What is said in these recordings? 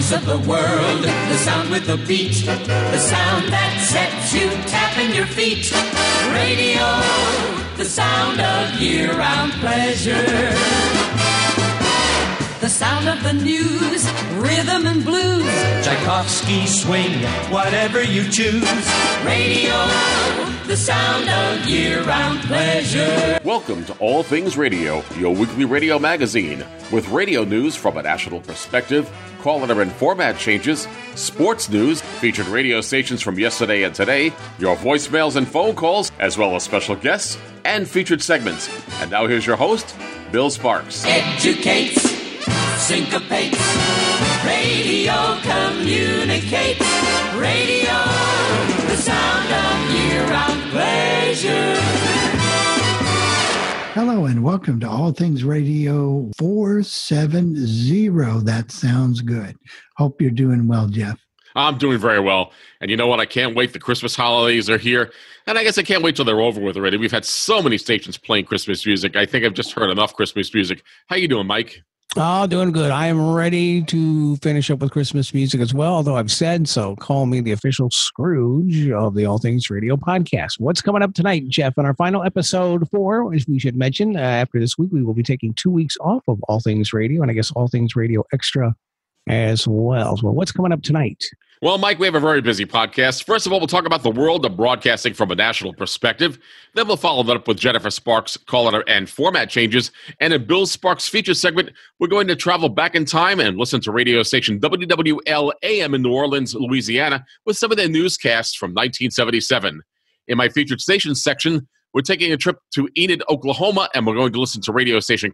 voice of the world, the sound with the beat, the sound that sets you tapping your feet. Radio, the sound of year-round pleasure. The sound of the news, rhythm and blues. Tchaikovsky swing, whatever you choose. Radio, the sound of year-round pleasure. Welcome to All Things Radio, your weekly radio magazine, with radio news from a national perspective, caller and format changes, sports news, featured radio stations from yesterday and today, your voicemails and phone calls, as well as special guests and featured segments. And now here's your host, Bill Sparks. Educates, syncopates, radio communicates, radio, the sound of year-round pleasure. Hello and welcome to All Things Radio 470. That sounds good. Hope you're doing well, Jeff. I'm doing very well. And you know what? I can't wait. The Christmas holidays are here. And I guess I can't wait till they're over with already. We've had so many stations playing Christmas music. I think I've just heard enough Christmas music. How you doing, Mike? Oh, doing good. I am ready to finish up with Christmas music as well, although I've said so. Call me the official Scrooge of the All Things Radio podcast. What's coming up tonight, Jeff? In our final episode 4, as we should mention, after this week, we will be taking 2 weeks off of All Things Radio, and I guess All Things Radio Extra as well. Well, what's coming up tonight? Well, Mike, we have a very busy podcast. First of all, we'll talk about the world of broadcasting from a national perspective. Then we'll follow that up with Jennifer Sparks' caller and format changes. And in Bill Sparks' feature segment, we're going to travel back in time and listen to radio station WWL-AM in New Orleans, Louisiana, with some of their newscasts from 1977. In my featured stations section, we're taking a trip to Enid, Oklahoma, and we're going to listen to radio station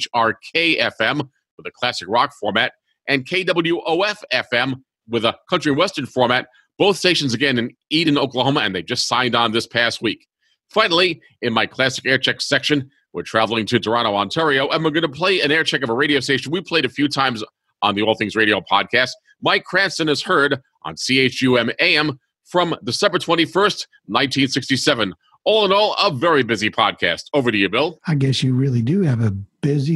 KHRK-FM with a classic rock format and KWOF-FM with a country and western format, both stations again in Eden, Oklahoma, and they just signed on this past week. Finally, in my classic air check section, we're traveling to Toronto, Ontario, and we're going to play an air check of a radio station we played a few times on the All Things Radio podcast. Mike Cranston is heard on CHUM AM from December 21st, 1967. All in all, a very busy podcast. Over to you, Bill. I guess you really do have a busy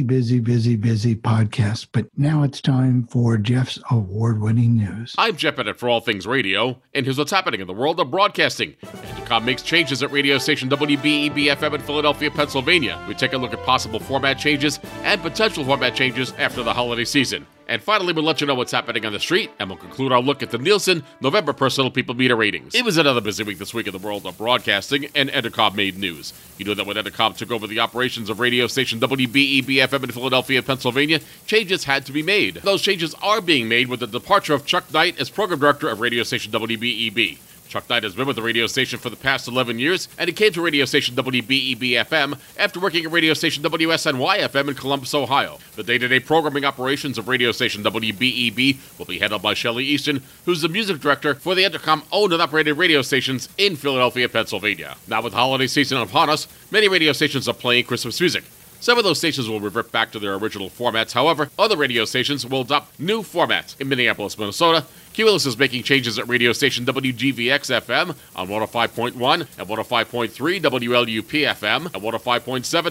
podcast, but now it's time for Jeff's award-winning news. I'm Jeff Bennett for All Things Radio, and here's what's happening in the world of broadcasting. Entercom makes changes at radio station WBEB-FM in Philadelphia, Pennsylvania. We take a look at possible format changes and potential format changes after the holiday season. And finally, we'll let you know what's happening on the street, and we'll conclude our look at the Nielsen November Personal People Meter ratings. It was another busy week this week in the world of broadcasting, and Entercom made news. You know that when Entercom took over the operations of radio station WBEB-FM in Philadelphia, Pennsylvania, changes had to be made. Those changes are being made with the departure of Chuck Knight as program director of radio station WBEB. Chuck Knight has been with the radio station for the past 11 years, and he came to radio station WBEB-FM after working at radio station WSNY-FM in Columbus, Ohio. The day-to-day programming operations of radio station WBEB will be headed by Shelley Easton, who's the music director for the Entercom-owned and operated radio stations in Philadelphia, Pennsylvania. Now, with the holiday season upon us, many radio stations are playing Christmas music. Some of those stations will revert back to their original formats. However, other radio stations will adopt new formats. In Minneapolis, Minnesota, Cumulus is making changes at radio station WGVX-FM on 105.1 and 105.3 WLUP-FM and 105.7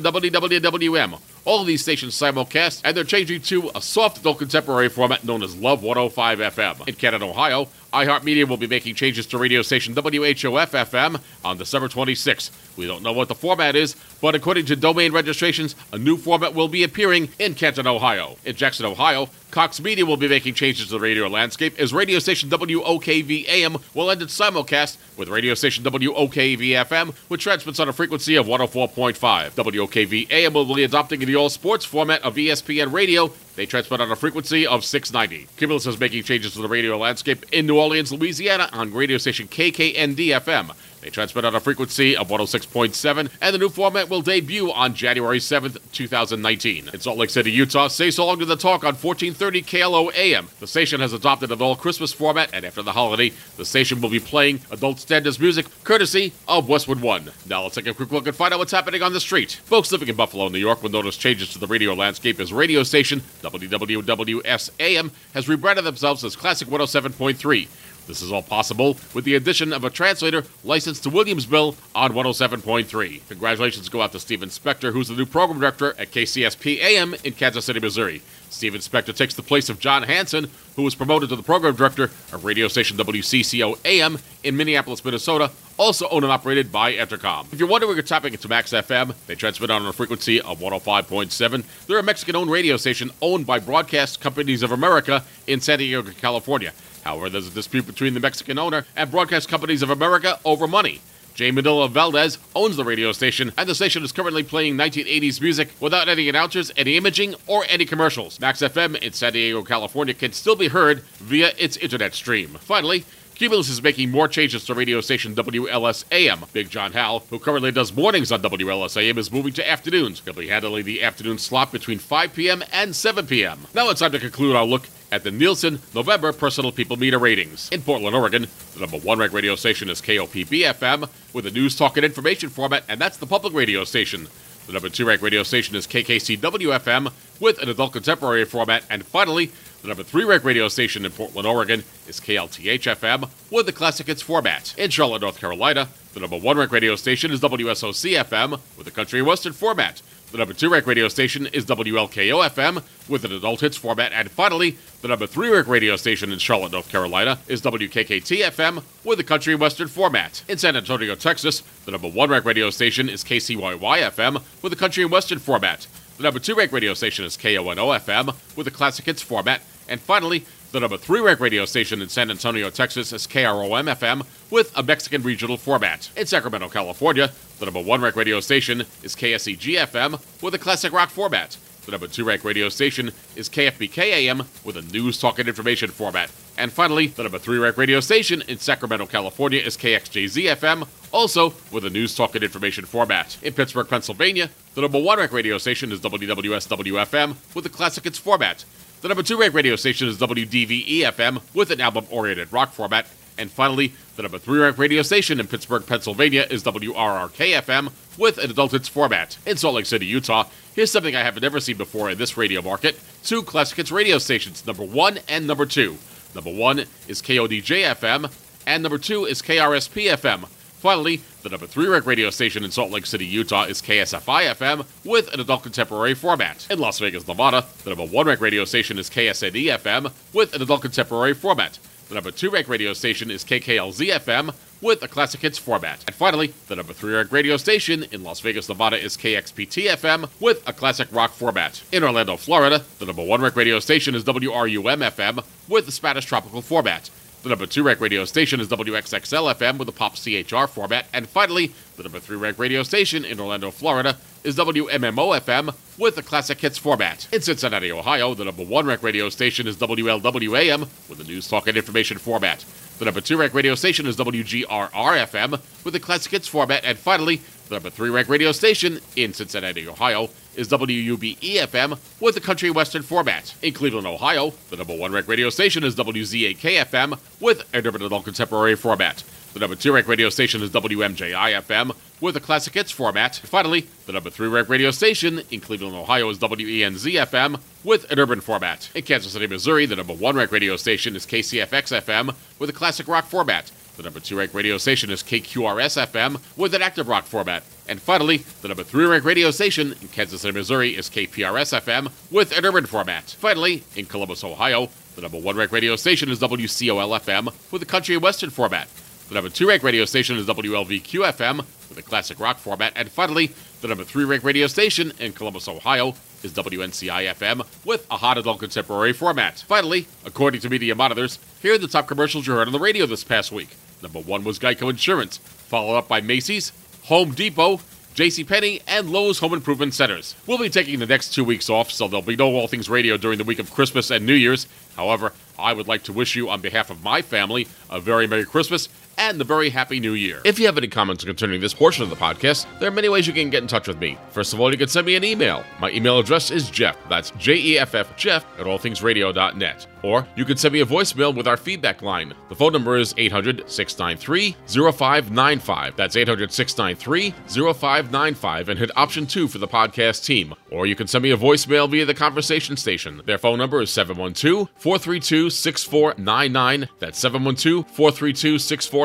WWWM. All of these stations simulcast, and they're changing to a soft adult contemporary format known as Love 105 FM. In Canada, Ohio, iHeartMedia will be making changes to radio station WHOF-FM on December 26th. We don't know what the format is, but according to domain registrations, a new format will be appearing in Canton, Ohio. In Jackson, Ohio, Cox Media will be making changes to the radio landscape as radio station WOKV-AM will end its simulcast with radio station WOKV-FM, which transmits on a frequency of 104.5. WOKV-AM will be adopting the all-sports format of ESPN Radio. They transmit on a frequency of 690. Cumulus is making changes to the radio landscape in New Orleans, Louisiana on radio station KKND-FM. They transmit on a frequency of 106.7, and the new format will debut on January 7th, 2019. In Salt Lake City, Utah, say so long to the talk on 1430 KLO AM. The station has adopted an all-Christmas format, and after the holiday, the station will be playing adult standards music, courtesy of Westwood One. Now let's take a quick look and find out what's happening on the street. Folks living in Buffalo, New York will notice changes to the radio landscape as radio station WWWS-AM has rebranded themselves as Classic 107.3. This is all possible with the addition of a translator licensed to Williamsville on 107.3. Congratulations go out to Steven Spector, who's the new program director at KCSP AM in Kansas City, Missouri. Steven Spector takes the place of John Hanson, who was promoted to the program director of radio station WCCO AM in Minneapolis, Minnesota, also owned and operated by Entercom. If you're wondering where you're tapping into Max FM, they transmit on a frequency of 105.7. They're a Mexican-owned radio station owned by Broadcast Companies of America in San Diego, California. However, there's a dispute between the Mexican owner and Broadcast Companies of America over money. Jay Medilla Valdez owns the radio station, and the station is currently playing 1980s music without any announcers, any imaging, or any commercials. Max FM in San Diego, California can still be heard via its internet stream. Finally, Cumulus is making more changes to radio station WLS-AM. Big John Howell, who currently does mornings on WLS-AM, is moving to afternoons. He'll be handling the afternoon slot between 5 p.m. and 7 p.m. Now it's time to conclude our look at the Nielsen November Personal People Meter ratings. In Portland, Oregon, the number 1 ranked radio station is KOPB-FM with a news, talk, and information format, and that's the public radio station. The number 2 ranked radio station is KKCW-FM with an adult contemporary format, and finally, the number 3 ranked radio station in Portland, Oregon is KLTH-FM with a classic hits format. In Charlotte, North Carolina, the number 1 ranked radio station is WSOC-FM with a country and western format. The number 2 ranked radio station is WLKO-FM with an adult hits format. And finally, the number 3 ranked radio station in Charlotte, North Carolina is WKKT-FM with a country and western format. In San Antonio, Texas, the number 1 ranked radio station is KCYY-FM with a country and western format. The number 2 ranked radio station is KONO-FM with a classic hits format. And finally, the number 3 ranked radio station in San Antonio, Texas is KROM-FM with a Mexican regional format. In Sacramento, California, the number 1 ranked radio station is KSEG-FM with a classic rock format. The number 2 ranked radio station is KFBK-AM with a news, talk, and information format. And finally, the number 3 ranked radio station in Sacramento, California is KXJZ-FM, also with a news, talk, and information format. In Pittsburgh, Pennsylvania, the number 1 ranked radio station is WWSW-FM with a classic hits format. The number 2 ranked radio station is WDVE-FM with an album-oriented rock format. And finally, the number 3 ranked radio station in Pittsburgh, Pennsylvania is WRRK-FM with an adult hits format. In Salt Lake City, Utah, here's something I have never seen before in this radio market. 2 classic hits radio stations, number 1 and number 2. Number 1 is KODJ-FM, and number 2 is KRSP-FM. Finally, the number 3 ranked radio station in Salt Lake City, Utah is KSFI-FM with an adult contemporary format. In Las Vegas, Nevada, the number 1 ranked radio station is KSNE-FM with an adult contemporary format. The number 2 ranked radio station is KKLZ-FM with a classic hits format. And finally, the number 3 ranked radio station in Las Vegas, Nevada is KXPT-FM with a classic rock format. In Orlando, Florida, the number 1 ranked radio station is WRUM-FM with a Spanish tropical format. The number 2 ranked radio station is WXXL-FM with a pop CHR format. And finally, the number 3 ranked radio station in Orlando, Florida is WMMO-FM with a classic hits format. In Cincinnati, Ohio, the number 1 ranked radio station is WLW-AM with a news, talk, and information format. The number 2 ranked radio station is WGRR-FM with a classic hits format. And finally, the number 3 ranked radio station in Cincinnati, Ohio is WUBE-FM with a country western format. In Cleveland, Ohio, the number 1 ranked radio station is WZAK-FM with an urban adult contemporary format. The number 2 ranked radio station is WMJI-FM with a classic hits format. Finally, the number 3 ranked radio station in Cleveland, Ohio is WENZ-FM with an urban format. In Kansas City, Missouri, the number 1 ranked radio station is KCFX-FM with a classic rock format. The number 2 ranked radio station is KQRS-FM with an active rock format. And finally, the number 3 ranked radio station in Kansas City, Missouri is KPRS-FM with an urban format. Finally, in Columbus, Ohio, the number 1 ranked radio station is WCOL-FM with a country and western format. The number 2 ranked radio station is WLVQ-FM with a classic rock format. And finally, the number 3 ranked radio station in Columbus, Ohio is WNCI-FM with a hot adult contemporary format. Finally, according to Media Monitors, here are the top commercials you heard on the radio this past week. Number 1 was Geico Insurance, followed up by Macy's, Home Depot, JCPenney, and Lowe's Home Improvement Centers. We'll be taking the next 2 weeks off, so there'll be no All Things Radio during the week of Christmas and New Year's. However, I would like to wish you, on behalf of my family, a very Merry Christmas and a very Happy New Year. If you have any comments concerning this portion of the podcast, there are many ways you can get in touch with me. First of all, you can send me an email. My email address is Jeff, that's Jeff, Jeff at allthingsradio.net. Or you can send me a voicemail with our feedback line. The phone number is 800-693-0595. That's 800-693-0595, and hit option 2 for the podcast team. Or you can send me a voicemail via the conversation station. Their phone number is 712-432-6499. That's 712-432-6499.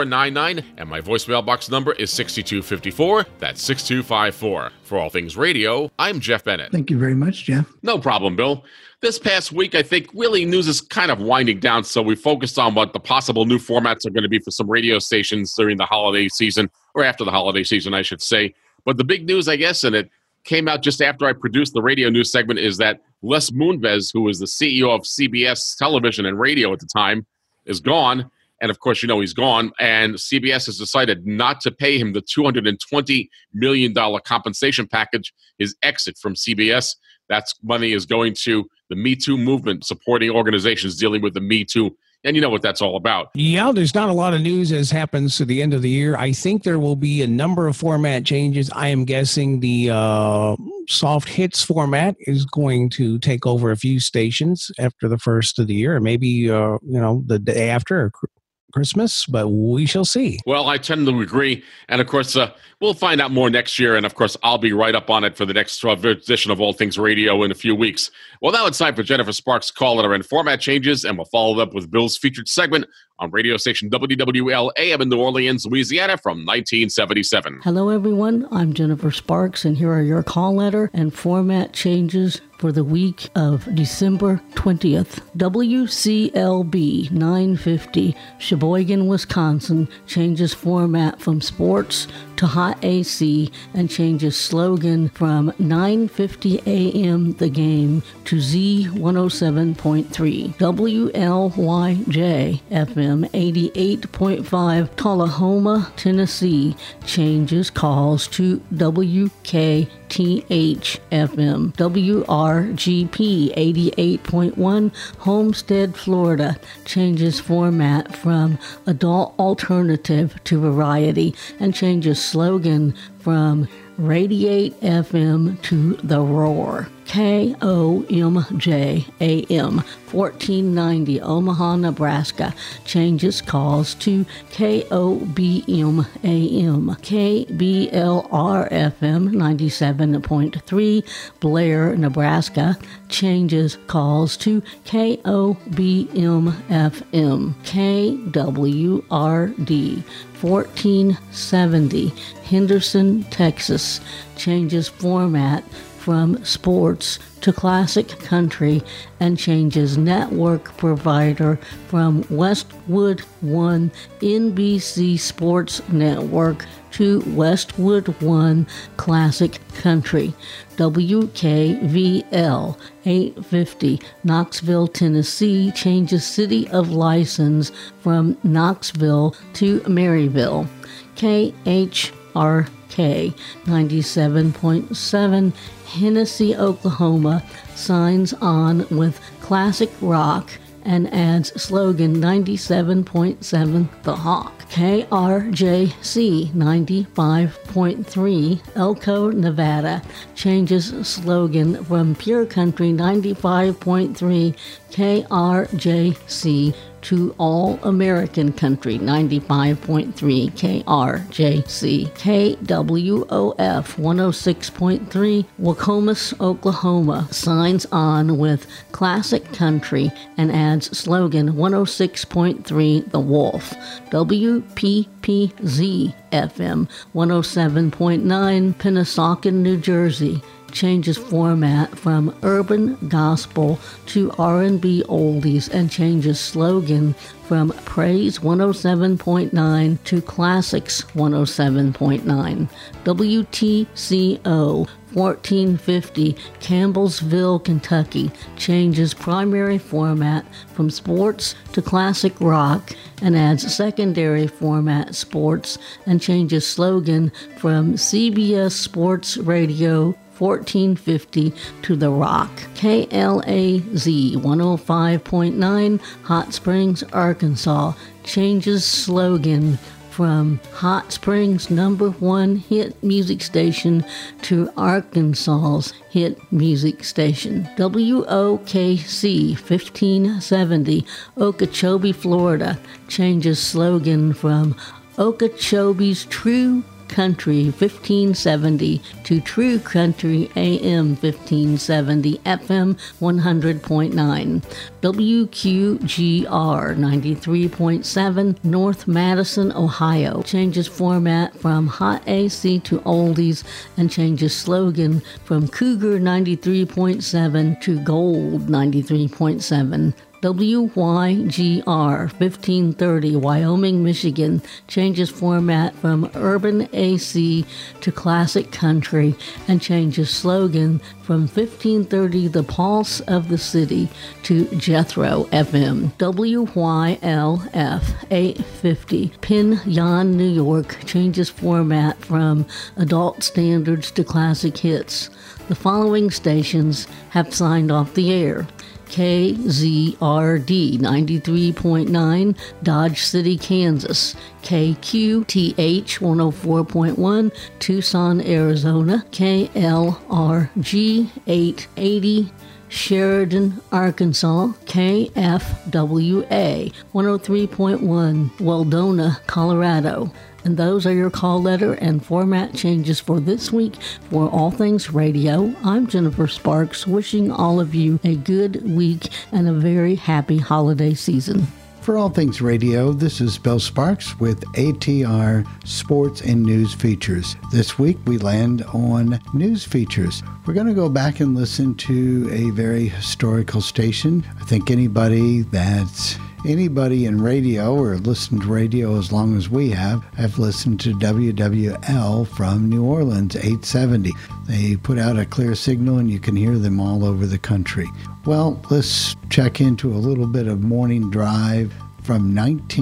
625499, and my voicemail box number is 6254. That's 6254. For All Things Radio, I'm Jeff Bennett. Thank you very much, Jeff. No problem, Bill. This past week, I think really news is kind of winding down, so we focused on what the possible new formats are going to be for some radio stations during the holiday season, or after the holiday season, I should say. But the big news, I guess, and it came out just after I produced the radio news segment, is that Les Moonves, who was the CEO of CBS Television and Radio at the time, is gone. And, of course, you know he's gone. And CBS has decided not to pay him the $220 million compensation package, his exit from CBS. That money is going to the Me Too movement, supporting organizations dealing with the Me Too. And you know what that's all about. Yeah, there's not a lot of news as happens to the end of the year. I think there will be a number of format changes. I am guessing the soft hits format is going to take over a few stations after the first of the year, or maybe the day after Christmas, but we shall see. Well, I tend to agree. And of course, we'll find out more next year. And of course, I'll be right up on it for the next edition of All Things Radio in a few weeks. Well, now it's time for Jennifer Sparks' Call Letter and Format Changes, and we'll follow it up with Bill's featured segment on radio station WWL AM in New Orleans, Louisiana from 1977. Hello, everyone. I'm Jennifer Sparks, and here are your call letter and format changes for the week of December 20th. WCLB 950, Sheboygan, Wisconsin, changes format from sports to hot AC and changes slogan from 9:50 a.m. The Game to Z107.3. WLYJ FM 88.5, Tullahoma, Tennessee, changes calls to WKTH FM. WRGP 88.1, Homestead, Florida, changes format from adult alternative to variety and changes slogan from Radiate FM to The Roar. KOMJ AM 1490, Omaha, Nebraska, changes calls to KOBM AM. KBLR FM 97.3, Blair, Nebraska, changes calls to KOBM FM. KWRD 1470, Henderson, Texas, changes format from sports to classic country and changes network provider from Westwood One NBC Sports Network to Westwood One Classic Country. WKVL 850, Knoxville, Tennessee, changes city of license from Knoxville to Maryville. KHRK 97.7, Hennessy, Oklahoma, signs on with classic rock and adds slogan 97.7 The Hawk. KRJC 95.3, Elko, Nevada, changes slogan from Pure Country 95.3 KRJC to All American Country 95.3 KRJC. KWOF 106.3, Wacomas, Oklahoma, signs on with classic country and adds slogan 106.3 The Wolf. WPPZ FM 107.9, Pennsauken, New Jersey, changes format from urban gospel to R&B oldies and changes slogan from Praise 107.9 to Classics 107.9. WTCO 1450, Campbellsville, Kentucky, changes primary format from sports to classic rock and adds secondary format sports and changes slogan from CBS Sports Radio 1450 to The Rock. KLAZ 105.9, Hot Springs, Arkansas, changes slogan from Hot Springs' #1 hit music station to Arkansas's hit music station. WOKC 1570, Okeechobee, Florida, changes slogan from Okeechobee's True Country 1570 to True Country AM 1570, FM 100.9. WQGR 93.7, North Madison, Ohio. Changes format from Hot AC to Oldies and changes slogan from Cougar 93.7 to Gold 93.7. WYGR 1530, Wyoming, Michigan, changes format from Urban AC to Classic Country and changes slogan from 1530, The Pulse of the City, to Jethro FM. WYLF 850, Pinyon, New York, changes format from Adult Standards to Classic Hits. The following stations have signed off the air: KZRD 93.9, Dodge City, Kansas. KQTH 104.1, Tucson, Arizona. KLRG 880, Sheridan, Arkansas. KFWA 103.1, Weldona, Colorado. And those are your call letter and format changes for this week for All Things Radio. I'm Jennifer Sparks, wishing all of you a good week and a very happy holiday season. For All Things Radio, this is Bill Sparks with ATR Sports and News Features. This week we land on news features. We're going to go back and listen to a very historical station. I think anybody in radio or listened to radio as long as we have listened to WWL from New Orleans, 870. They put out a clear signal and you can hear them all over the country. Well, let's check into a little bit of Morning Drive from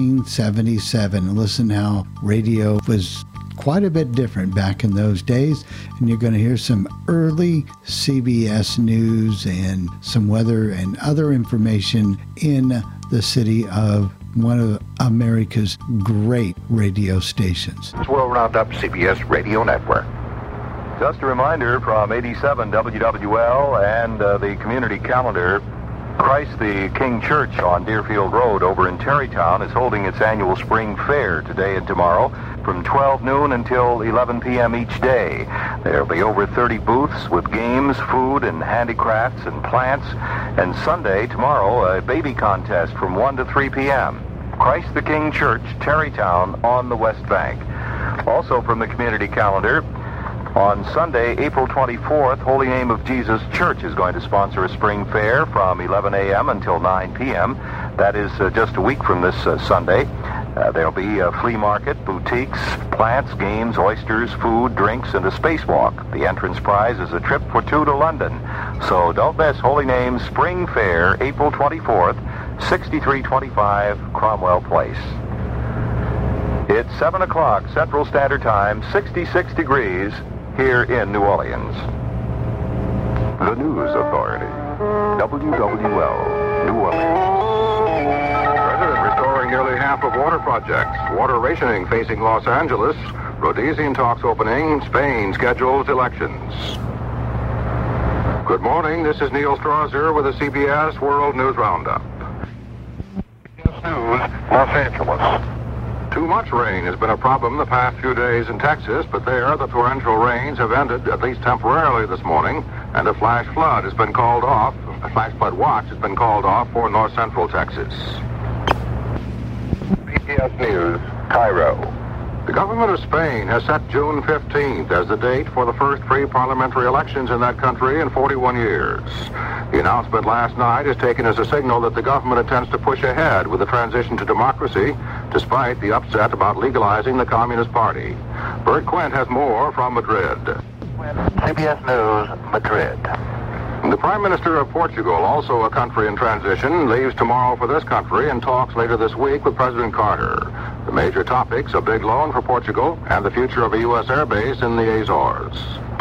1977 and listen how radio was quite a bit different back in those days. And you're going to hear some early CBS News and some weather and other information in the city of one of America's great radio stations. It's World Roundup CBS Radio Network. Just a reminder from 87 WWL and the community calendar, Christ the King Church on Deerfield Road over in Terrytown is holding its annual spring fair today and tomorrow from 12 noon until 11 p.m. each day. There will be over 30 booths with games, food, and handicrafts and plants. And Sunday, tomorrow, a baby contest from 1 to 3 p.m. Christ the King Church, Terrytown on the West Bank. Also from the community calendar, on Sunday, April 24th, Holy Name of Jesus Church is going to sponsor a spring fair from 11 a.m. until 9 p.m. That is just a week from this Sunday. There'll be a flea market, boutiques, plants, games, oysters, food, drinks, and a spacewalk. The entrance prize is a trip for two to London. So don't miss Holy Name Spring Fair, April 24th, 6325 Cromwell Place. It's 7 o'clock Central Standard Time, 66 degrees here in New Orleans. The News Authority, WWL, New Orleans. President restoring nearly half of water projects. Water rationing facing Los Angeles. Rhodesian talks opening. Spain schedules elections. Good morning. This is Neil Strasser with the CBS World News Roundup. CBS News, Los Angeles. Too much rain has been a problem the past few days in Texas, but there the torrential rains have ended, at least temporarily this morning, and a flash flood has been called off. A flash flood watch has been called off for north central Texas. CBS News, Cairo. The government of Spain has set June 15th as the date for the first free parliamentary elections in that country in 41 years. The announcement last night is taken as a signal that the government intends to push ahead with the transition to democracy, despite the upset about legalizing the Communist Party. Bert Quint has more from Madrid. CBS News, Madrid. The Prime Minister of Portugal, also a country in transition, leaves tomorrow for this country and talks later this week with President Carter. The major topics: a big loan for Portugal and the future of a U.S. airbase in the Azores.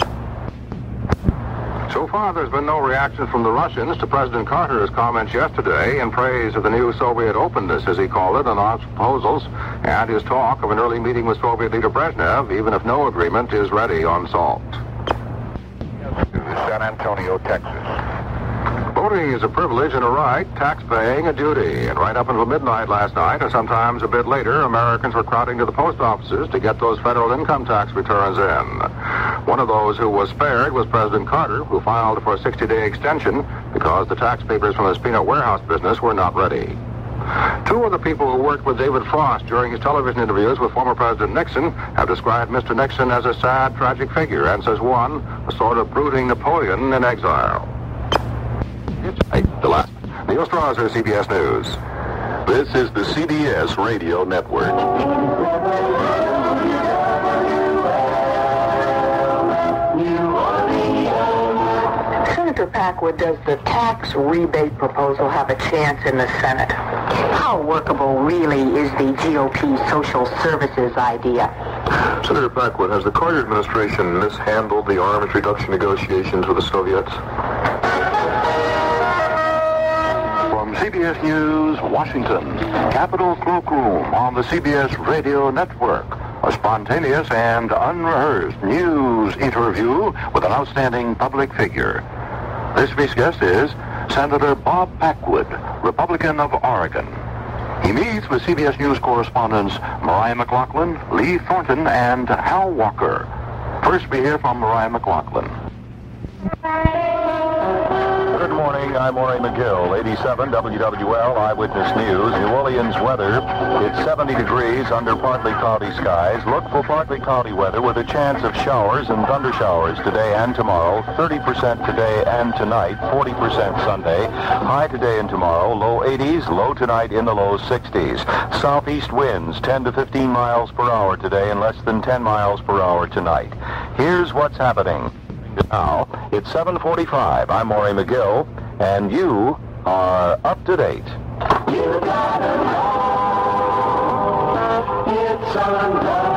So far, there's been no reaction from the Russians to President Carter's comments yesterday in praise of the new Soviet openness, as he called it, on our proposals, and his talk of an early meeting with Soviet leader Brezhnev, even if no agreement is ready on SALT. San Antonio, Texas. Voting is a privilege and a right, tax paying a duty. And right up until midnight last night, or sometimes a bit later, Americans were crowding to the post offices to get those federal income tax returns in. One of those who was spared was President Carter, who filed for a 60-day extension because the tax papers from his peanut warehouse business were not ready. Two of the people who worked with David Frost during his television interviews with former President Nixon have described Mr. Nixon as a sad, tragic figure, and says one, a sort of brooding Napoleon in exile. The last. Neil Strasser, CBS News. This is the CBS Radio Network. Senator Packwood, does the tax rebate proposal have a chance in the Senate? How workable really is the GOP social services idea? Senator Packwood, has the Carter administration mishandled the arms reduction negotiations with the Soviets? From CBS News, Washington, Capitol Cloakroom on the CBS Radio Network. A spontaneous and unrehearsed news interview with an outstanding public figure. This week's guest is Senator Bob Packwood, Republican of Oregon. He meets with CBS News correspondents Mariah McLaughlin, Lee Thornton, and Hal Walker. First, we hear from Mariah McLaughlin. Good morning, I'm Maury McGill, 87 WWL Eyewitness News. New Orleans weather, it's 70 degrees under partly cloudy skies. Look for partly cloudy weather with a chance of showers and thunder showers today and tomorrow. 30% today and tonight, 40% Sunday. High today and tomorrow, low 80s, low tonight in the low 60s. Southeast winds 10 to 15 miles per hour today and less than 10 miles per hour tonight. Here's what's happening. Now, it's 7:45. I'm Maury McGill, and you are up to date. You gotta know it's on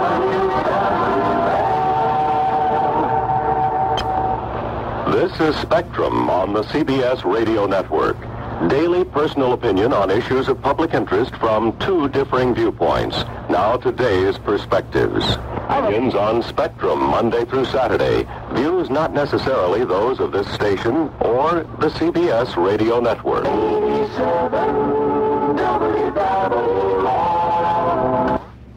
WWL. This is Spectrum on the CBS Radio Network. Daily personal opinion on issues of public interest from two differing viewpoints. Now today's perspectives. Opinions on Spectrum Monday through Saturday. Views not necessarily those of this station or the CBS Radio Network. 87 WWL.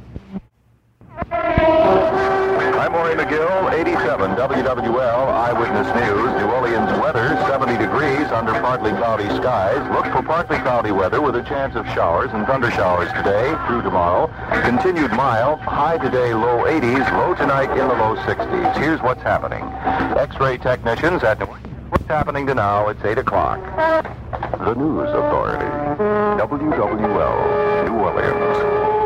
I'm Maury McGill, 87 WWL Eyewitness News. New Orleans weather, 70 degrees under partly cloudy skies. Look for partly cloudy weather with a chance of showers and thunder showers today through tomorrow. Continued mild, high today, low 80s, low tonight in the low 60s. Here's what's happening. X-ray technicians at New Orleans. What's happening to now? It's 8 o'clock. The News Authority. WWL, New Orleans.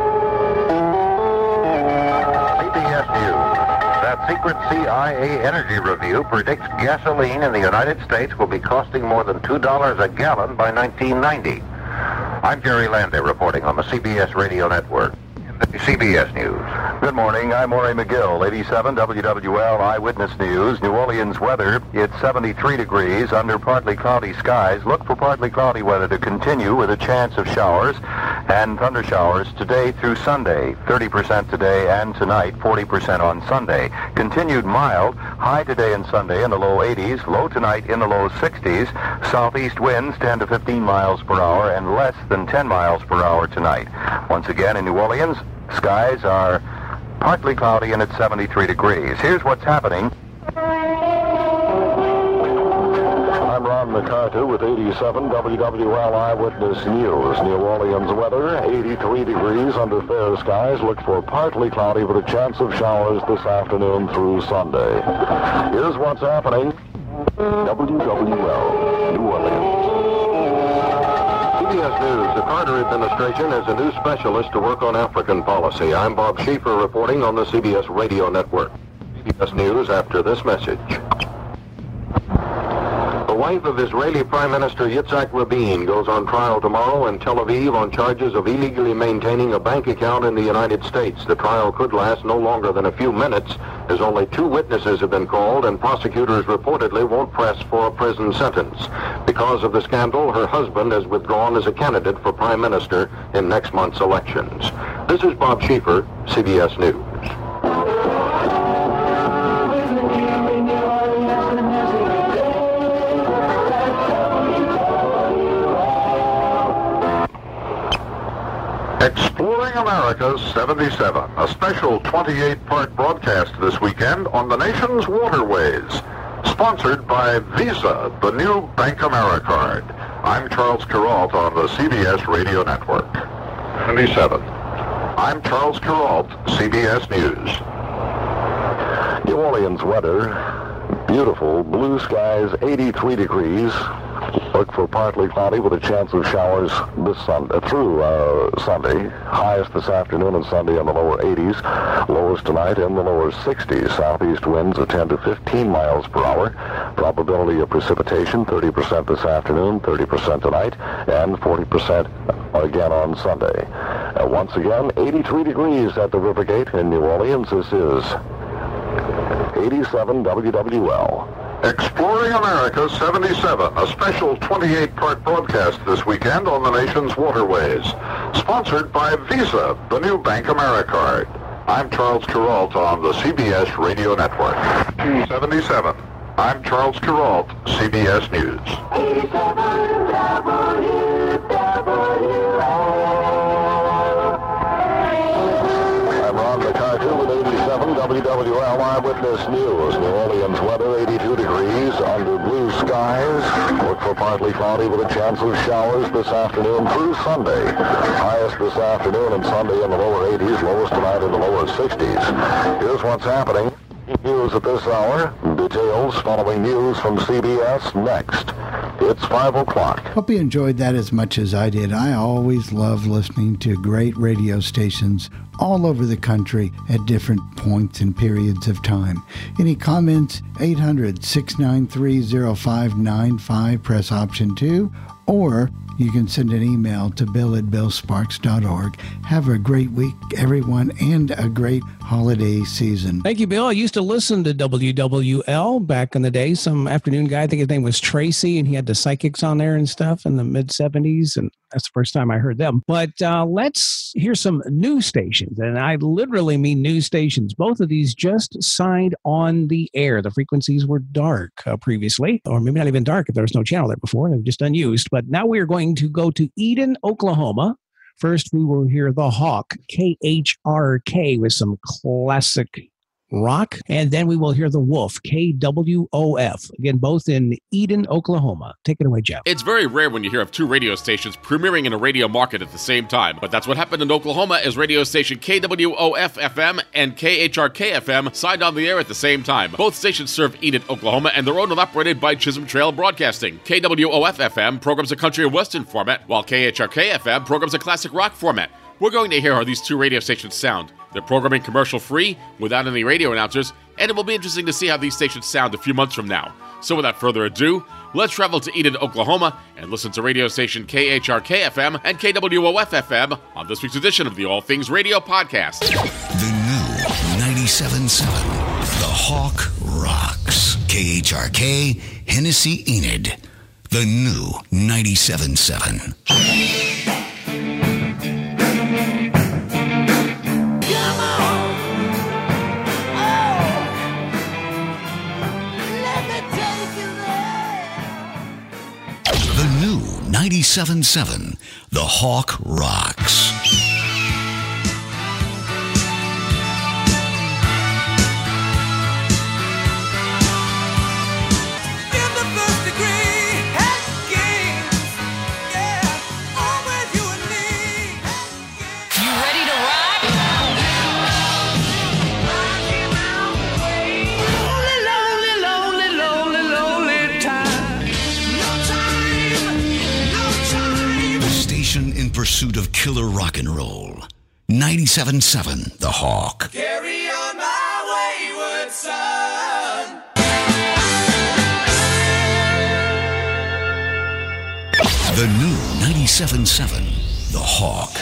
CBS News. That secret CIA energy review predicts gasoline in the United States will be costing more than $2 a gallon by 1990. I'm Jerry Landay reporting on the CBS Radio Network. CBS News. Good morning, I'm Maury McGill, 87 WWL Eyewitness News. New Orleans weather, it's 73 degrees under partly cloudy skies. Look for partly cloudy weather to continue with a chance of showers and thunder showers today through Sunday. 30% today and tonight, 40% on Sunday. Continued mild, high today and Sunday in the low 80s, low tonight in the low 60s. Southeast winds 10 to 15 miles per hour and less than 10 miles per hour tonight. Once again in New Orleans, skies are partly cloudy and it's 73 degrees. Here's what's happening. I'm Ron MacArthur with 87 WWL Eyewitness News. New Orleans weather, 83 degrees under fair skies. Look for partly cloudy with a chance of showers this afternoon through Sunday. Here's what's happening. WWL, New Orleans. CBS News. The Carter administration has a new specialist to work on African policy. I'm Bob Schieffer reporting on the CBS Radio Network. CBS News after this message. The wife of Israeli Prime Minister Yitzhak Rabin goes on trial tomorrow in Tel Aviv on charges of illegally maintaining a bank account in the United States. The trial could last no longer than a few minutes, as only 2 witnesses have been called, and prosecutors reportedly won't press for a prison sentence. Because of the scandal, her husband has withdrawn as a candidate for Prime Minister in next month's elections. This is Bob Schieffer, CBS News. Exploring America 77, a special 28-part broadcast this weekend on the nation's waterways. Sponsored by Visa, the new Bank Americard. I'm Charles Kuralt on the CBS Radio Network. 77. I'm Charles Kuralt, CBS News. New Orleans weather. Beautiful blue skies, 83 degrees. Look for partly cloudy with a chance of showers this through Sunday. Highest this afternoon and Sunday in the lower 80s. Lowest tonight in the lower 60s. Southeast winds of 10 to 15 miles per hour. Probability of precipitation 30% this afternoon, 30% tonight, and 40% again on Sunday. Once again, 83 degrees at the Rivergate in New Orleans. This is 87 WWL. Exploring America 77, a special 28-part broadcast this weekend on the nation's waterways. Sponsored by Visa, the new Bank Americard. I'm Charles Kuralt on the CBS Radio Network. 77. I'm Charles Kuralt, CBS News. 87 I'm Ron McCarthy with 87 WWL Eyewitness News. New Orleans weather, 82 degrees under blue skies. Look for partly cloudy with a chance of showers this afternoon through Sunday. Highest this afternoon and Sunday in the lower 80s, lowest tonight in the lower 60s. Here's what's happening. News at this hour. Details following news from CBS next. It's 5 o'clock. Hope you enjoyed that as much as I did. I always love listening to great radio stations all over the country at different points and periods of time. Any comments? 800-693-0595. Press option 2. Or you can send an email to bill@billsparks.org. Have a great week, everyone, and a great holiday season. Thank you, Bill. I used to listen to WWL back in the day. Some afternoon guy, I think his name was Tracy, and he had the psychics on there and stuff in the mid-70s, and that's the first time I heard them. But let's hear some news stations, and I literally mean news stations. Both of these just signed on the air. The frequencies were dark previously, or maybe not even dark if there was no channel there before. They were just unused. But now we are going to go to Eden, Oklahoma. First, we will hear The Hawk, KHRK, with some classic rock. And then we will hear The Wolf, KWOF. Again, both in Eden, Oklahoma. Take it away, Jeff. It's very rare when you hear of two radio stations premiering in a radio market at the same time, but that's what happened in Oklahoma as radio station KWOF-FM and KHRK-FM signed on the air at the same time. Both stations serve Eden, Oklahoma, and they're owned and operated by Chisholm Trail Broadcasting. KWOF-FM programs a country and western format, while KHRK-FM programs a classic rock format. We're going to hear how these two radio stations sound. They're programming commercial-free, without any radio announcers, and it will be interesting to see how these stations sound a few months from now. So without further ado, let's travel to Eden, Oklahoma, and listen to radio station KHRK-FM and KWOF-FM on this week's edition of the All Things Radio Podcast. The new 97.7, The Hawk Rocks. KHRK, Hennessy, Enid. The new 97.7. The new 97.7, The Hawk Rocks. In pursuit of killer rock and roll. 97.7, The Hawk. Carry on my wayward son. The new 97.7, The Hawk.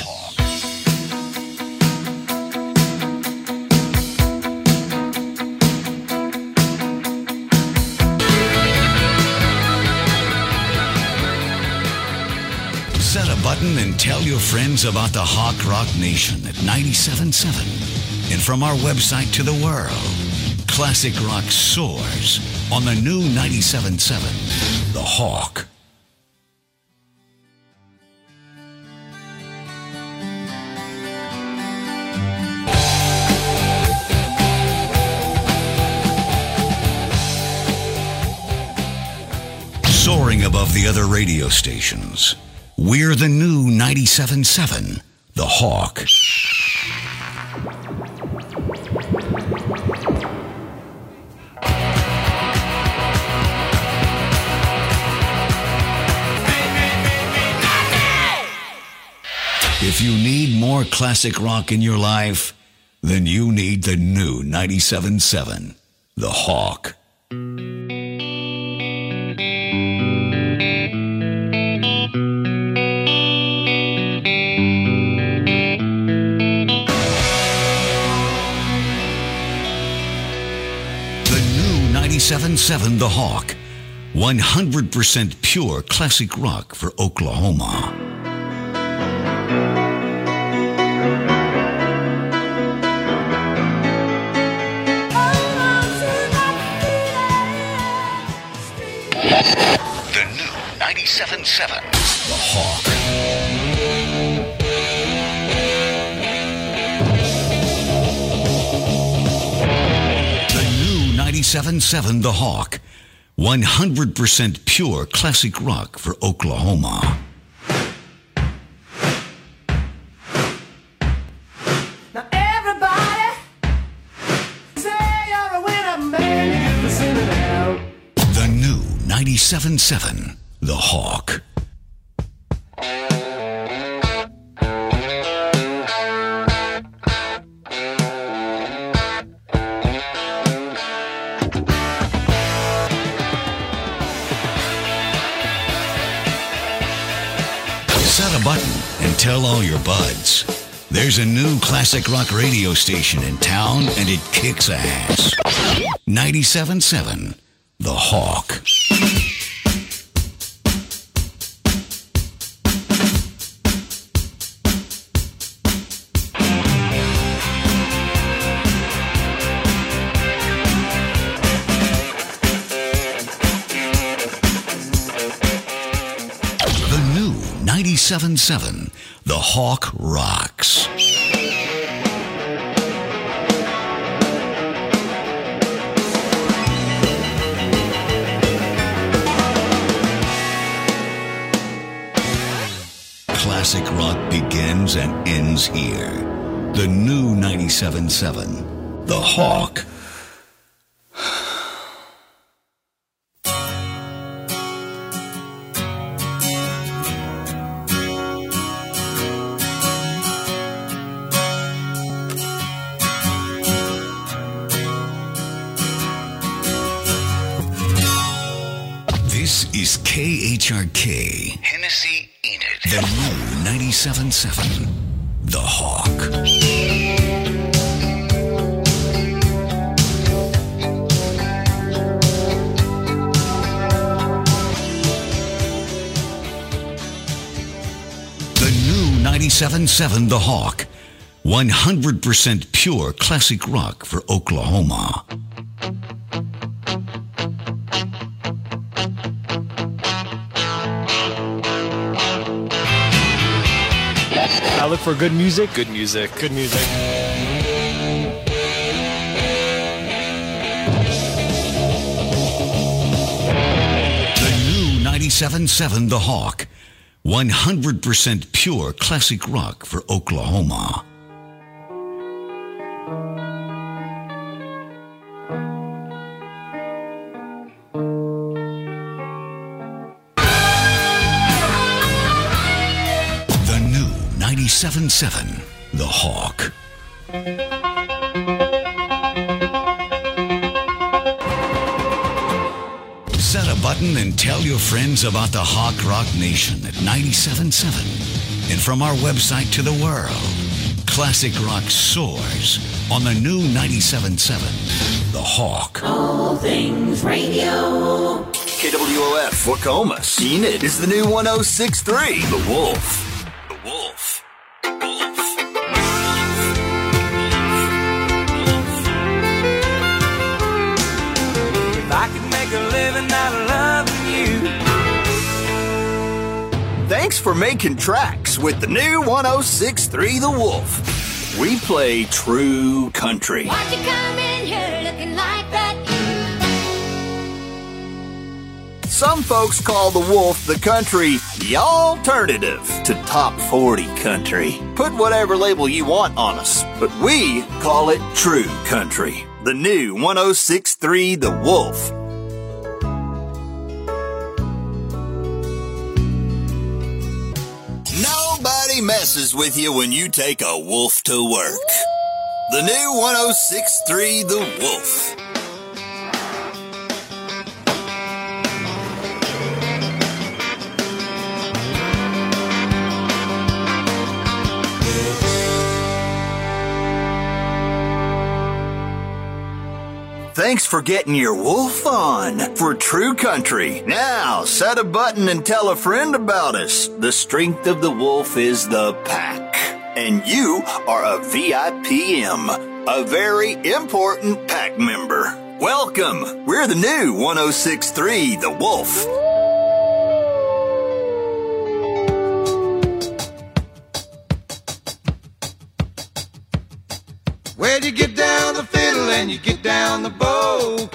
Set a button and tell your friends about the Hawk Rock Nation at 97.7. And from our website to the world, classic rock soars on the new 97.7, The Hawk. the other radio stations. We're the new 97.7, The Hawk. If you need more classic rock in your life, then you need the new 97.7, The Hawk. The new 97.7, The Hawk. 100% pure classic rock for Oklahoma. The new 97.7, The Hawk. The new 97.7, The Hawk. 100% pure classic rock for Oklahoma. Now everybody say you're a winner, man. You get to sing it out. The new 97.7, The Hawk. Set a button and tell all your buds. There's a new classic rock radio station in town, and it kicks ass. 97.7, The Hawk. The new 97.7, The Hawk rocks. Classic rock begins and ends here. The new 97.7, The Hawk. This is KHRK. Hennessy Ain't It. The new 97.7, The Hawk. The new 97.7, The Hawk. 100% pure classic rock for Oklahoma. I look for good music. Good music. Good music. The new 97.7, The Hawk. 100% pure classic rock for Oklahoma. The new 97.7, The Hawk. Set a button and tell your friends about the Hawk Rock Nation at 97.7. And from our website to the world, classic rock soars on the new 97.7, The Hawk. All things radio. KWOF, Wacomas. Enid is the new 106.3, The Wolf. The Wolf. If I could make a living out of loving you. Thanks for making tracks with the new 106.3 The Wolf. We play true country. Why'd you come in here looking like that? Some folks call the Wolf the country alternative to top 40 country. Put whatever label you want on us, but we call it true country. The new 106.3 The Wolf. Nobody messes with you when you take a wolf to work. The new 106.3 The Wolf. Thanks for getting your wolf on for True Country. Now, set a button and tell a friend about us. The strength of the wolf is the pack. And you are a VIPM, a very important pack member. Welcome. We're the new 106.3 The Wolf. Where'd you get down the fiddle and you get down the bow?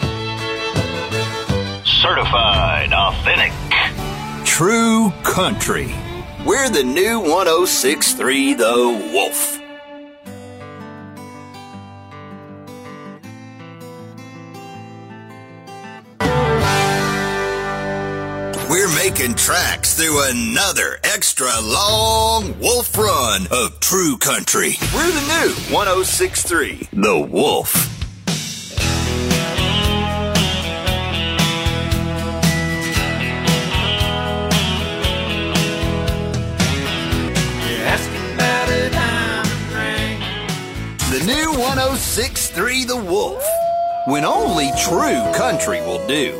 Certified authentic. True Country. We're the new 106.3 The Wolf. We're making tracks through another extra long wolf run of True Country. We're the new 106.3 The Wolf. The new 106.3 The Wolf. When only True Country will do.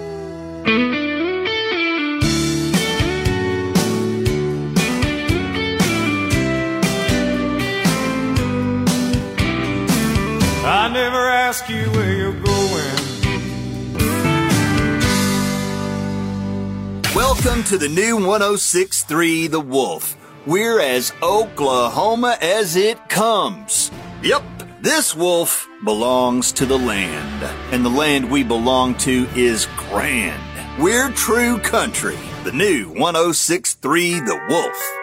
I never ask you where you're going. Welcome to the new 106.3 The Wolf. We're as Oklahoma as it comes. Yep, this wolf belongs to the land, and the land we belong to is grand. We're True Country, the new 106.3 The Wolf.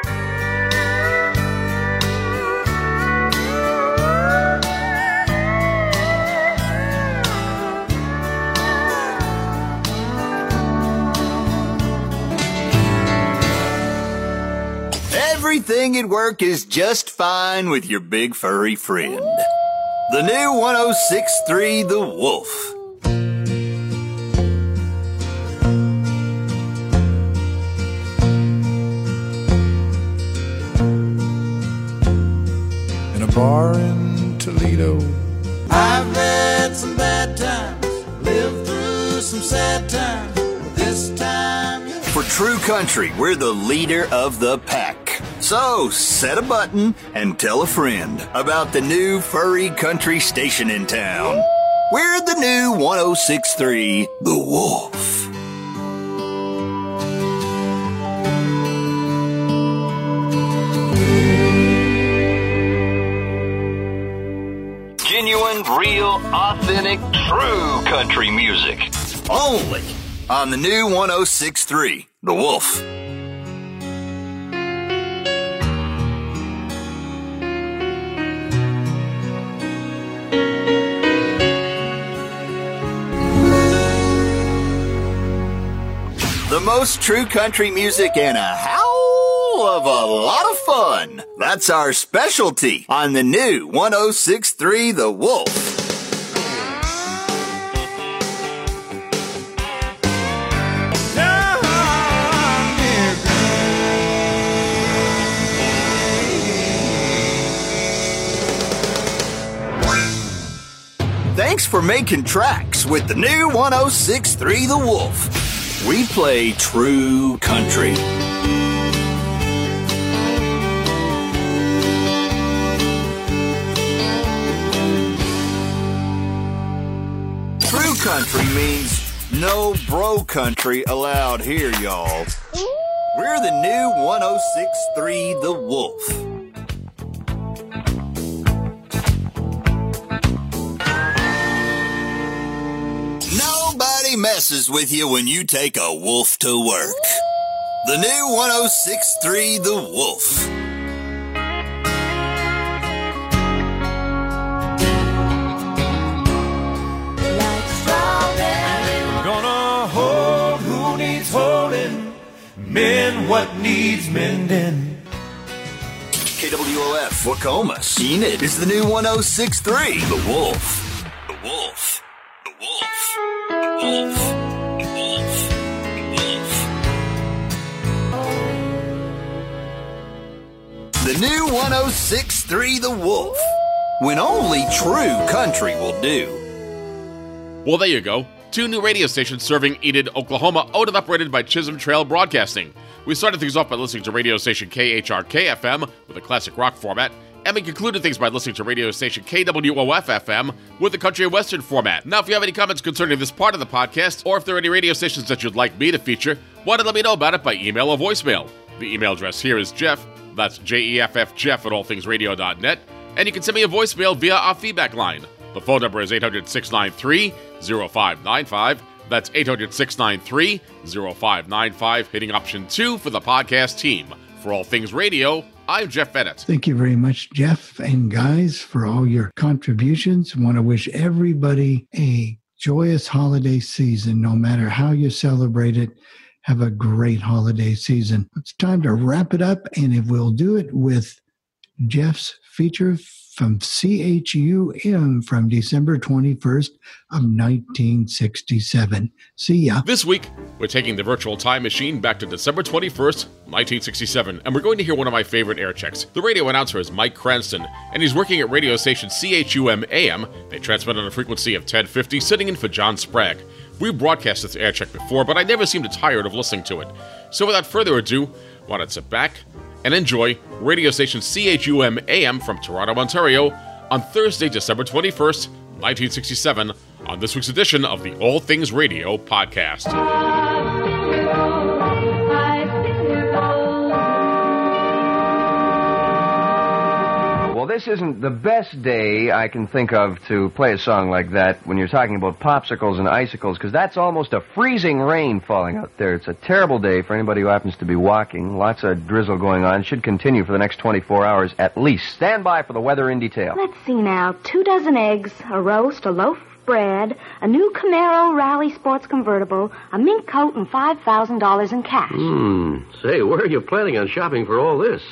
Everything at work is just fine with your big furry friend. The new 106.3 The Wolf. In a bar in Toledo, I've had some bad times, lived through some sad times. This time, for True Country, we're the leader of the pack. So, set a button and tell a friend about the new furry country station in town. We're the new 106.3 The Wolf. Genuine, real, authentic, true country music. Only on the new 106.3 The Wolf. The most true country music and a howl of a lot of fun. That's our specialty on the new 106.3 The Wolf. Thanks for making tracks with the new 106.3 The Wolf. We play true country. True country means no bro country allowed here, y'all. We're the new 106.3 The Wolf. Nobody messes with you when you take a wolf to work. The new 106.3 The Wolf. Gonna hold who needs holding, mend what needs mending. KWOF, Wacomas. Enid is the new 106.3 The Wolf. The Wolf. The Wolf. The Wolf. The Wolf. The Wolf. The new 106.3 The Wolf. When only true country will do. Well, there you go. 2 new radio stations serving Enid, Oklahoma, owned and operated by Chisholm Trail Broadcasting. We started things off by listening to radio station KHRK-FM with a classic rock format, and we concluded things by listening to radio station KWOF-FM with the country and western format. Now, if you have any comments concerning this part of the podcast, or if there are any radio stations that you'd like me to feature, why don't let me know about it by email or voicemail. The email address here is Jeff, that's Jeff, Jeff at allthingsradio.net, and you can send me a voicemail via our feedback line. The phone number is 800-693-0595. That's 800-693-0595, hitting option 2 for the podcast team. For All Things Radio, I'm Jeff Bennett. Thank you very much, Jeff and guys, for all your contributions. I want to wish everybody a joyous holiday season, no matter how you celebrate it. Have a great holiday season. It's time to wrap it up, and we'll do it with Jeff's feature from CHUM from December 21st of 1967. See ya. This week, we're taking the virtual time machine back to December 21st, 1967, and we're going to hear one of my favorite air checks. The radio announcer is Mike Cranston, and he's working at radio station CHUM-AM. They transmit on a frequency of 1050, sitting in for John Sprague. We've broadcast this air check before, but I never seemed tired of listening to it. So without further ado, why not sit back and enjoy radio station CHUM-AM from Toronto, Ontario, on Thursday, December 21st, 1967, on this week's edition of the All Things Radio podcast. Well, this isn't the best day I can think of to play a song like that when you're talking about popsicles and icicles, because that's almost a freezing rain falling out there. It's a terrible day for anybody who happens to be walking. Lots of drizzle going on. Should continue for the next 24 hours at least. Stand by for the weather in detail. Let's see now. 2 dozen eggs, a roast, a loaf of bread, a new Camaro Rally Sports convertible, a mink coat, and $5,000 in cash. Say, where are you planning on shopping for all this?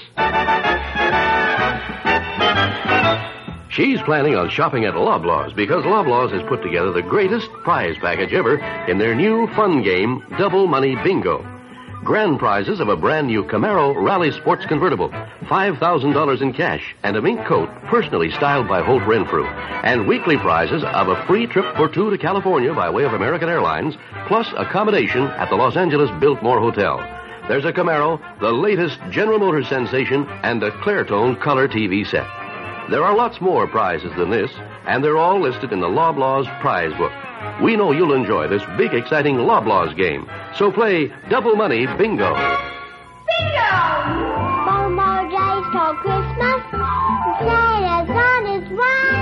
She's planning on shopping at Loblaws because Loblaws has put together the greatest prize package ever in their new fun game, Double Money Bingo. Grand prizes of a brand new Camaro Rally Sports convertible, $5,000 in cash, and a mink coat personally styled by Holt Renfrew, and weekly prizes of a free trip for 2 to California by way of American Airlines, plus accommodation at the Los Angeles Biltmore Hotel. There's a Camaro, the latest General Motors sensation, and a Clairtone color TV set. There are lots more prizes than this, and they're all listed in the Loblaws prize book. We know you'll enjoy this big, exciting Loblaws game. So play Double Money Bingo. Bingo! 4 more days till Christmas. Santa's on his way.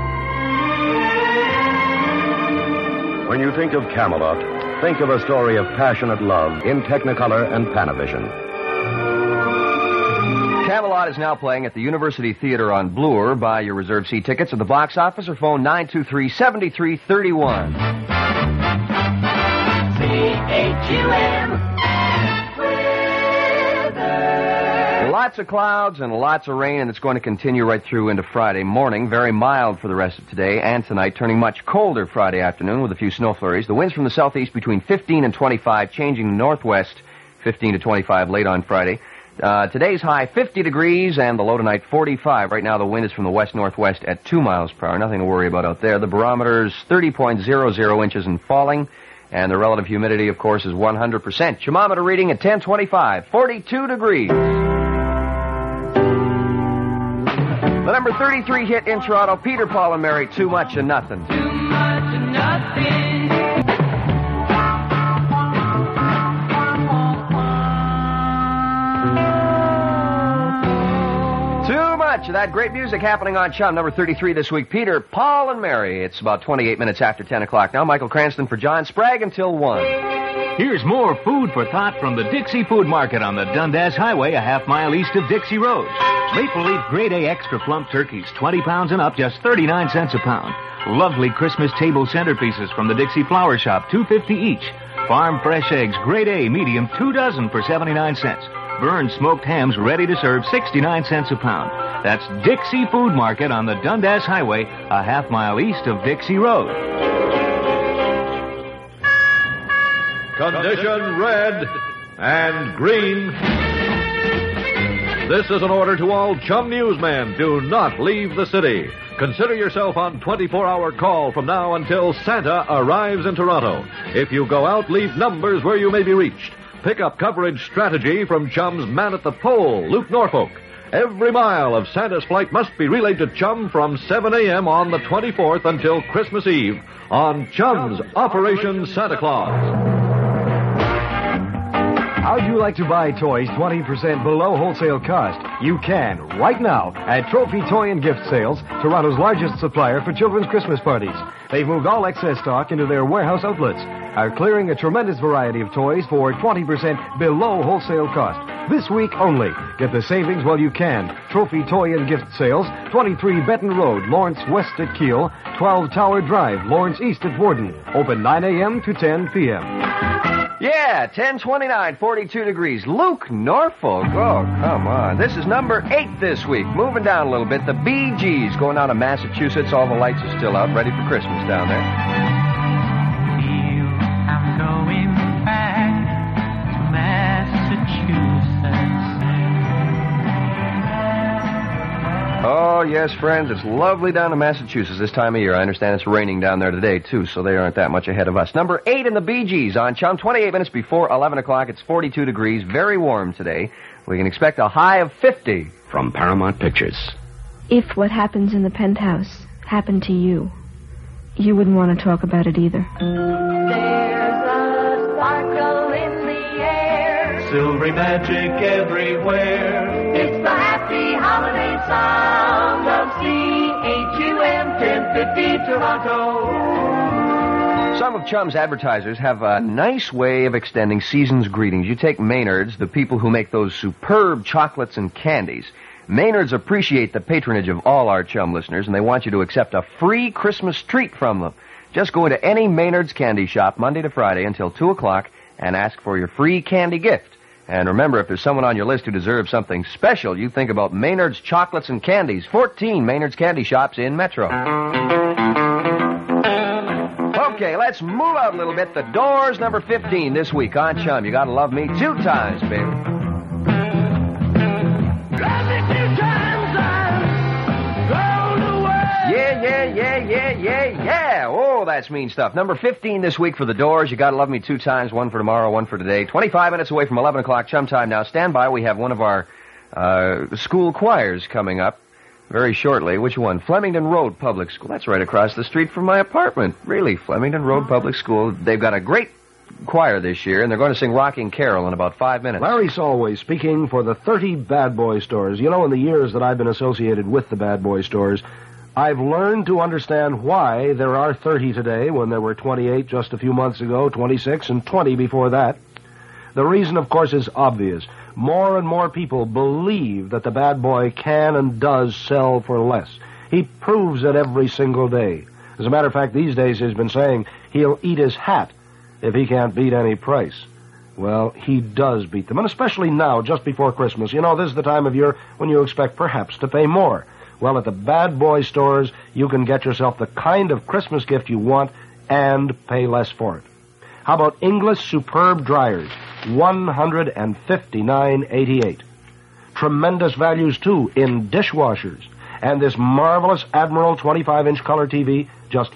When you think of Camelot, think of a story of passionate love in Technicolor and Panavision. Camelot is now playing at the University Theater on Bloor. Buy your reserved seat tickets at the box office or phone 923-7331. CHUM weather. Lots of clouds and lots of rain, and it's going to continue right through into Friday morning. Very mild for the rest of today and tonight, turning much colder Friday afternoon with a few snow flurries. The winds from the southeast between 15 and 25, changing northwest 15 to 25 late on Friday. Today's high 50 degrees and the low tonight 45. Right now the wind is from the west-northwest at 2 miles per hour. Nothing to worry about out there. The barometer's 30.00 inches and falling. And the relative humidity, of course, is 100%. Thermometer reading at 10:25, 42 degrees. The number 33 hit in Toronto, Peter, Paul, and Mary, Too Much and Nothing. Too much and nothing. much of that great music happening on Chum. Number 33 this week, Peter, Paul, and Mary. It's about 28 minutes after 10 o'clock now. Michael Cranston for John Sprague until 1. Here's more food for thought from the Dixie Food Market on the Dundas Highway, a half-mile east of Dixie Road. Maple Leaf Grade A Extra Plump turkeys, 20 pounds and up, just 39 cents a pound. Lovely Christmas table centerpieces from the Dixie Flower Shop, $2.50 each. Farm fresh eggs, Grade A medium, 2 dozen for 79 cents. Burned smoked hams ready to serve, 69 cents a pound. That's Dixie Food Market on the Dundas Highway, a half-mile east of Dixie Road. Condition red and green. This is an order to all Chum newsmen. Do not leave the city. Consider yourself on 24-hour call from now until Santa arrives in Toronto. If you go out, leave numbers where you may be reached. Pick up coverage strategy from Chum's man at the pole, Luke Norfolk. Every mile of Santa's flight must be relayed to Chum from 7 a.m. on the 24th until Christmas Eve on Chum's Operation Santa Claus. How'd you like to buy toys 20% below wholesale cost? You can, right now, at Trophy Toy and Gift Sales, Toronto's largest supplier for children's Christmas parties. They've moved all excess stock into their warehouse outlets, are clearing a tremendous variety of toys for 20% below wholesale cost. This week only. Get the savings while you can. Trophy Toy and Gift Sales, 23 Benton Road, Lawrence West at Kiel, 12 Tower Drive, Lawrence East at Warden. Open 9 a.m. to 10 p.m. Yeah, 10:29, 42 degrees. Luke Norfolk. Oh, come on. This is number 8 this week. Moving down a little bit. The Bee Gees going out of Massachusetts. All the lights are still out, ready for Christmas down there. I'm going back to Massachusetts. Oh, yes, friends. It's lovely down in Massachusetts this time of year. I understand it's raining down there today, too, so they aren't that much ahead of us. Number 8 in the Bee Gees on Chum. 28 minutes before 11 o'clock. It's 42 degrees. Very warm today. We can expect a high of 50. From Paramount Pictures. If what happens in the penthouse happened to you, you wouldn't want to talk about it either. There's a sparkle in the air. Silvery magic everywhere. It's the happy holiday sound of CHUM 1050 Toronto. Some of Chum's advertisers have a nice way of extending season's greetings. You take Maynard's, the people who make those superb chocolates and candies. Maynard's appreciate the patronage of all our Chum listeners, and they want you to accept a free Christmas treat from them. Just go into any Maynard's candy shop Monday to Friday until 2 o'clock and ask for your free candy gift. And remember, if there's someone on your list who deserves something special, you think about Maynard's chocolates and candies. 14 Maynard's candy shops in Metro. Okay, let's move out a little bit. The Doors, number 15 this week on Chum. You gotta love me 2 times, baby. Love me 2 times, I'll go away. Yeah. Oh, that's mean stuff. Number 15 this week for The Doors. You gotta love me 2 times. 1 for tomorrow, 1 for today. 25 minutes away from 11 o'clock Chum time now. Stand by. We have one of our school choirs coming up very shortly. Which one? Flemington Road Public School. That's right across the street from my apartment. Really, Flemington Road Public School. They've got a great choir this year, and they're going to sing Rocking Carol in about 5 minutes. Larry Solway speaking for the 30 Bad Boy stores. You know, in the years that I've been associated with the Bad Boy stores, I've learned to understand why there are 30 today when there were 28 just a few months ago, 26, and 20 before that. The reason, of course, is obvious. More and more people believe that the Bad Boy can and does sell for less. He proves it every single day. As a matter of fact, these days he's been saying he'll eat his hat if he can't beat any price. Well, he does beat them, and especially now, just before Christmas. You know, this is the time of year when you expect perhaps to pay more. Well, at the Bad Boy stores, you can get yourself the kind of Christmas gift you want and pay less for it. How about English Superb Dryers, $159.88. Tremendous values, too, in dishwashers. And this marvelous Admiral 25-inch color TV, just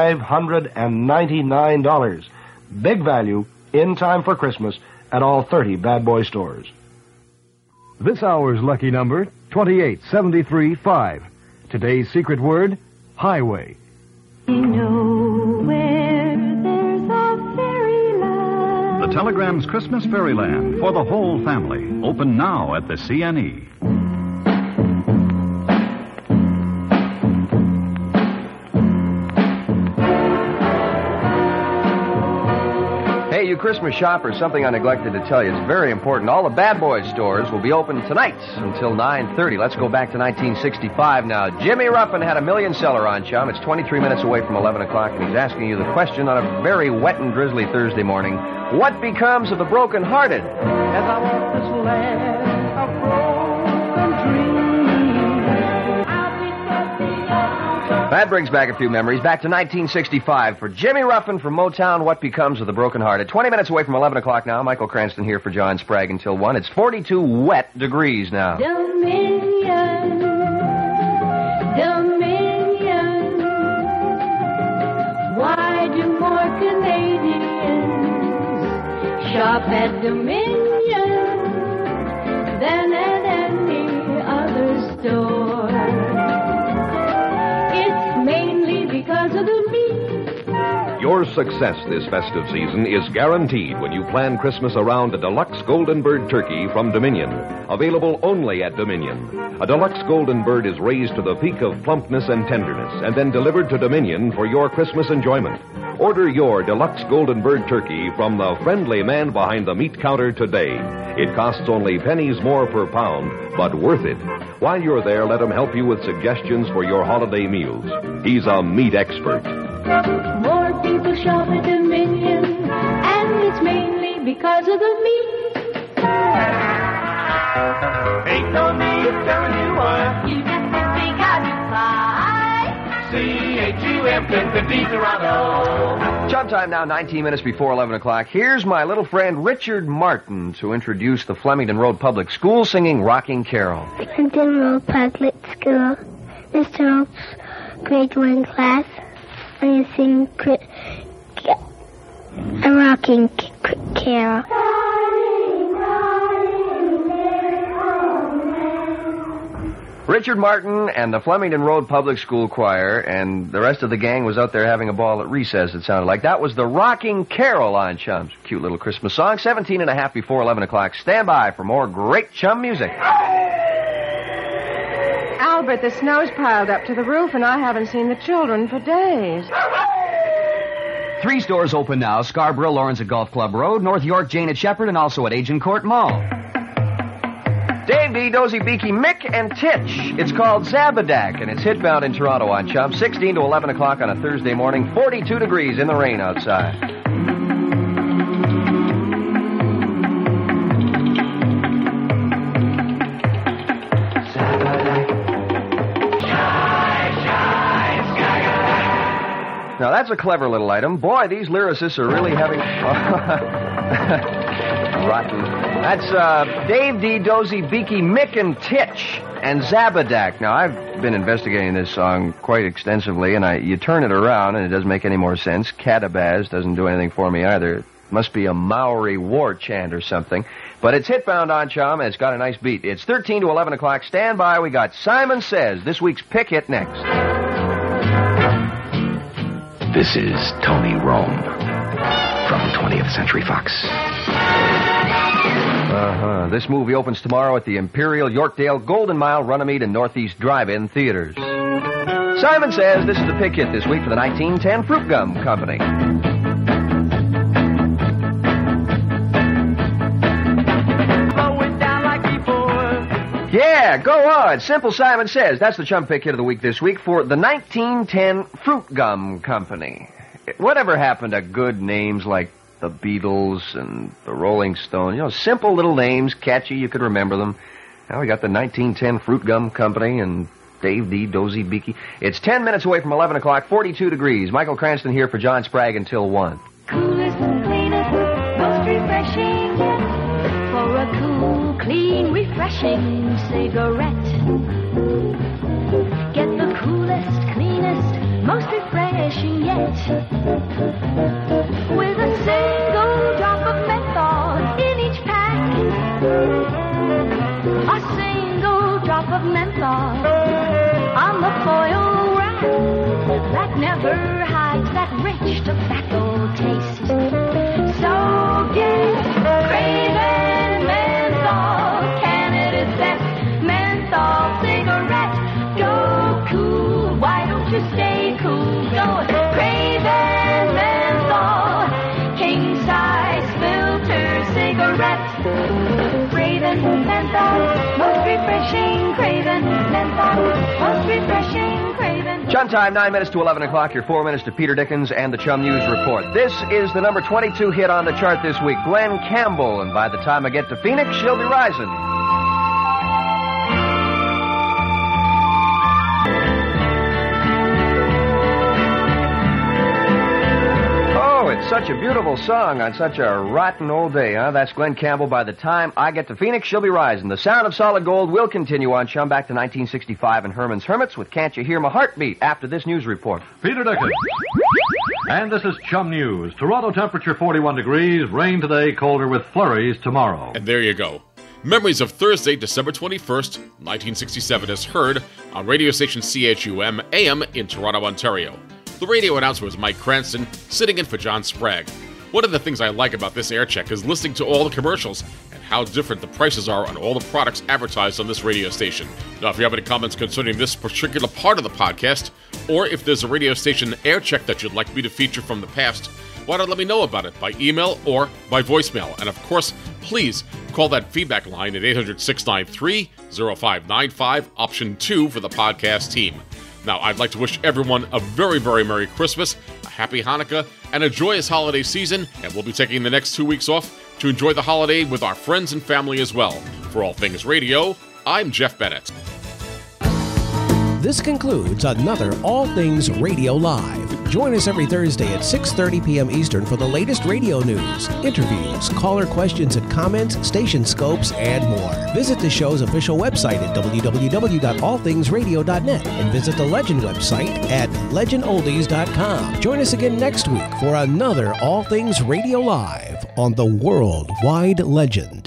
$599. Big value, in time for Christmas, at all 30 Bad Boy stores. This hour's lucky number, 28735. Today's secret word, highway. You know where there's a fairyland. The Telegram's Christmas Fairyland for the whole family. Open now at the CNE. you Christmas shoppers, something I neglected to tell you. It's very important. All the Bad Boy stores will be open tonight until 9:30. Let's go back to 1965 now. Jimmy Ruffin had a million seller on, chum. It's 23 minutes away from 11 o'clock, and he's asking you the question on a very wet and drizzly Thursday morning. What becomes of the broken-hearted? As I walk this land of broken dreams. That brings back a few memories. Back to 1965 for Jimmy Ruffin from Motown, What Becomes of the Broken-Hearted. 20 minutes away from 11 o'clock now. Michael Cranston here for John Sprague until 1. It's 42 wet degrees now. Dominion, Dominion. Why do more Canadians shop at Dominion than at any other store? Because of the meat. Your success this festive season is guaranteed when you plan Christmas around a deluxe Golden Bird turkey from Dominion. Available only at Dominion. A deluxe Golden Bird is raised to the peak of plumpness and tenderness and then delivered to Dominion for your Christmas enjoyment. Order your deluxe Golden Bird turkey from the friendly man behind the meat counter today. It costs only pennies more per pound, but worth it. While you're there, let him help you with suggestions for your holiday meals. He's a meat expert. More people shop at Dominion, and it's mainly because of the meat. Ain't no need telling you why. You just simply got to buy C-H-U-M-50 Toronto. Chum time now, 19 minutes before 11 o'clock. Here's my little friend Richard Martin to introduce the Flemington Road Public School singing Rocking Carol. Flemington Road Public School. Mr. Oaks, grade 1 class. I'm going to sing a Rocking Carol. Richard Martin and the Flemington Road Public School Choir and the rest of the gang was out there having a ball at recess, it sounded like. That was the Rocking Carol on Chum's cute little Christmas song. 17 and a half before 11 o'clock. Stand by for more great Chum music. Albert, the snow's piled up to the roof, and I haven't seen the children for days. 3 stores open now. Scarborough, Lawrence at Golf Club Road, North York, Jane at Shepherd, and also at Agincourt Mall. Dave D, Dozy, Beaky, Mick, and Titch. It's called Zabadak, and it's hitbound in Toronto on Chum. 16 to 11 o'clock on a Thursday morning. 42 degrees in the rain outside. Now, that's a clever little item. Boy, these lyricists are really having... Rotten. That's Dave D, Dozy, Beaky, Mick, and Titch, and Zabadak. Now, I've been investigating this song quite extensively, and you turn it around, and it doesn't make any more sense. Catabaz doesn't do anything for me either. It must be a Maori war chant or something. But it's hitbound on Chum, and it's got a nice beat. It's 13 to 11 o'clock. Stand by. We got Simon Says, this week's pick hit next. This is Tony Rome from 20th Century Fox. This movie opens tomorrow at the Imperial Yorkdale Golden Mile Runnymede and Northeast Drive-In Theaters. Simon Says this is the pick hit this week for the 1910 Fruit Gum Company. Yeah, go on. Simple Simon Says. That's the Chum pick hit of the week this week for the 1910 Fruit Gum Company. Whatever happened to good names like the Beatles and the Rolling Stones? You know, simple little names, catchy, you could remember them. Now we got the 1910 Fruit Gum Company and Dave D, Dozy, Beaky. It's 10 minutes away from 11 o'clock, 42 degrees. Michael Cranston here for John Sprague until 1. Coolest and cleanest, most refreshing for a cool, clean, refreshing cigarette. Get the coolest, cleanest, most refreshing yet. With a single drop of menthol in each pack. A single drop of menthol on the foil rack. That never hides that rich tobacco taste. So get craving menthol, Canada's best menthol cigarette. Go cool, why don't you stay cool? Go craving menthol, king size refreshing craving. Chum time, 9 minutes to 11 o'clock. Your 4 minutes to Peter Dickens and the Chum News Report. This is the number 22 hit on the chart this week, Glenn Campbell. And by the time I get to Phoenix, she'll be rising. It's such a beautiful song on such a rotten old day, huh? That's Glenn Campbell. By the time I get to Phoenix, she'll be rising. The sound of solid gold will continue on Chum back to 1965 and Herman's Hermits with Can't You Hear My Heartbeat after this news report. Peter Dickens. And this is Chum News. Toronto temperature 41 degrees. Rain today, colder with flurries tomorrow. And there you go. Memories of Thursday, December 21st, 1967 is heard on radio station CHUM AM in Toronto, Ontario. The radio announcer was Mike Cranston, sitting in for John Sprague. One of the things I like about this air check is listening to all the commercials and how different the prices are on all the products advertised on this radio station. Now, if you have any comments concerning this particular part of the podcast, or if there's a radio station air check that you'd like me to feature from the past, why not let me know about it by email or by voicemail? And of course, please call that feedback line at 800-693-0595, option 2 for the podcast team. Now, I'd like to wish everyone a very, very Merry Christmas, a Happy Hanukkah, and a joyous holiday season, and we'll be taking the next 2 weeks off to enjoy the holiday with our friends and family as well. For All Things Radio, I'm Jeff Bennett. This concludes another All Things Radio Live. Join us every Thursday at 6:30 p.m. Eastern for the latest radio news, interviews, caller questions and comments, station scopes, and more. Visit the show's official website at www.allthingsradio.net and visit the Legend website at legendoldies.com. Join us again next week for another All Things Radio Live on the Worldwide Legend.